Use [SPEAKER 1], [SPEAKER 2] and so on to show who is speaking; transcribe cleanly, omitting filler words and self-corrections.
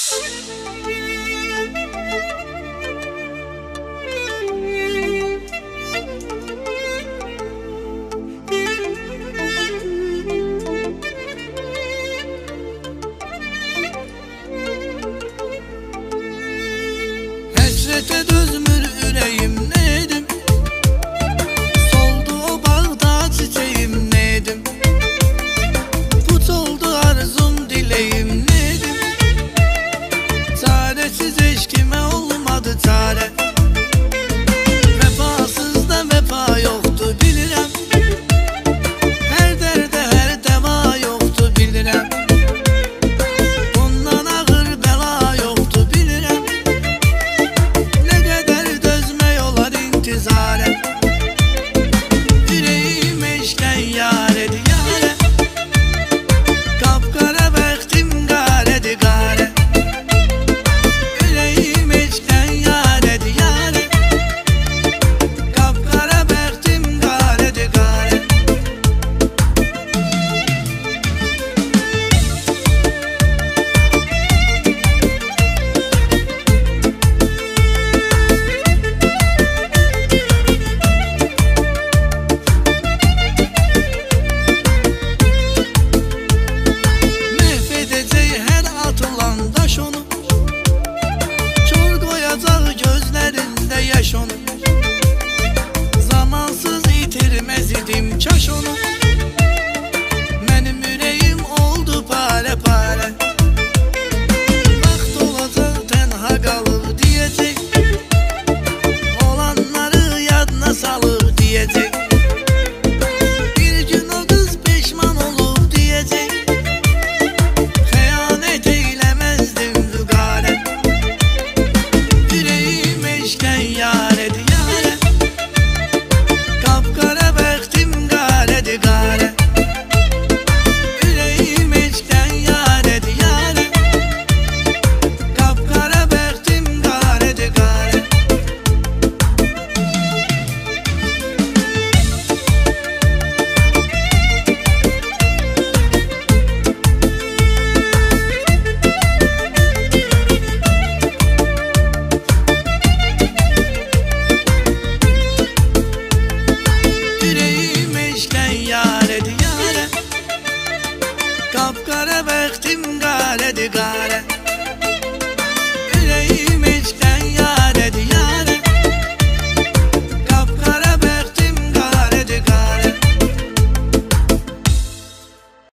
[SPEAKER 1] Hasrete dözmür ürəyim neydim? Soldu o bağda çiçeğim neydim? Put oldu arzum dileyim neydim? Çaresiz eşkime olmadı çare. Vefasızda vefa yoktu bilirəm. Her derde her deva yoktu bilirəm. Ondan ağır bela yoktu bilirəm. Ne kadar dözmək olar intizarə. Yüreğim eşkən yarədi yarə. Kapkara bəxtim qarədi qarə. Yüreğim eşkən yarədi yarə. Kapkara bəxtim qarədi qarə. Məhvedəcək hər atılan daş onu. Kör qoyacaq gözlərində yaş onu. Zamansız itirməz idim kaş onu. Mənim ürəyim oldu parə parə. Vaxt olacaq tənha qalıb deyəcək. Olanları yadına salıb deyəcək. Bir gün o qız peşman olub deyəcək. Xəyanət eyləməzdim vüqarə. Yüreğim eşkən yarədi yarə. Kapkara bəxtim qarədi qarə. Yüreğim eşkən yarədi yarə. Kapkara bəxtim qarədi qarə. Yüreğim eşkən yarədi yarə. Kapkara bəxtim qarədi qarə.